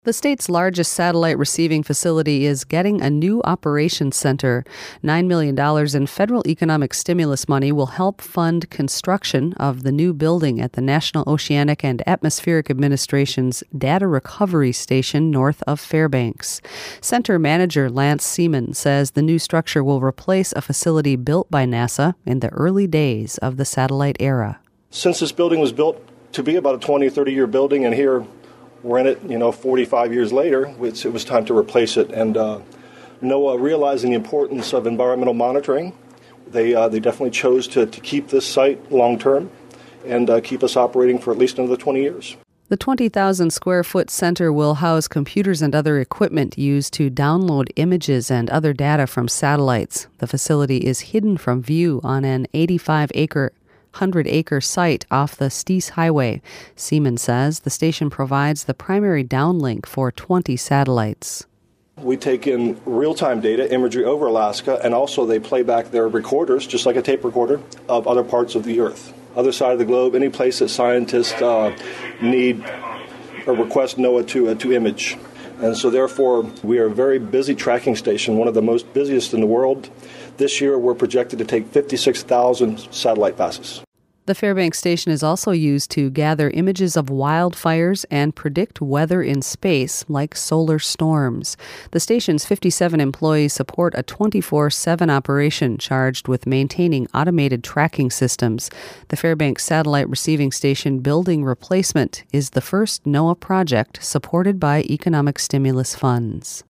The state's largest satellite receiving facility is getting a new operations center. $9 million in federal economic stimulus money will help fund construction of the new building at the National Oceanic and Atmospheric Administration's Data Recovery Station north of Fairbanks. Center manager Lance Seaman says the new structure will replace a facility built by NASA in the early days of the satellite era. Since this building was built to be about a 20 or 30-year building, and here we're in it, 45 years later, it was time to replace it. And NOAA, realizing the importance of environmental monitoring, they definitely chose to keep this site long-term and keep us operating for at least another 20 years. The 20,000-square-foot center will house computers and other equipment used to download images and other data from satellites. The facility is hidden from view on an 100-acre site off the Steese Highway. Seaman says the station provides the primary downlink for 20 satellites. We take in real-time data, imagery over Alaska, and also they play back their recorders, just like a tape recorder, of other parts of the Earth. Other side of the globe, any place that scientists need or request NOAA to image. And so therefore, we are a very busy tracking station, one of the most busiest in the world. This year, we're projected to take 56,000 satellite passes. The Fairbanks station is also used to gather images of wildfires and predict weather in space, like solar storms. The station's 57 employees support a 24/7 operation charged with maintaining automated tracking systems. The Fairbanks Satellite Receiving Station building replacement is the first NOAA project supported by economic stimulus funds.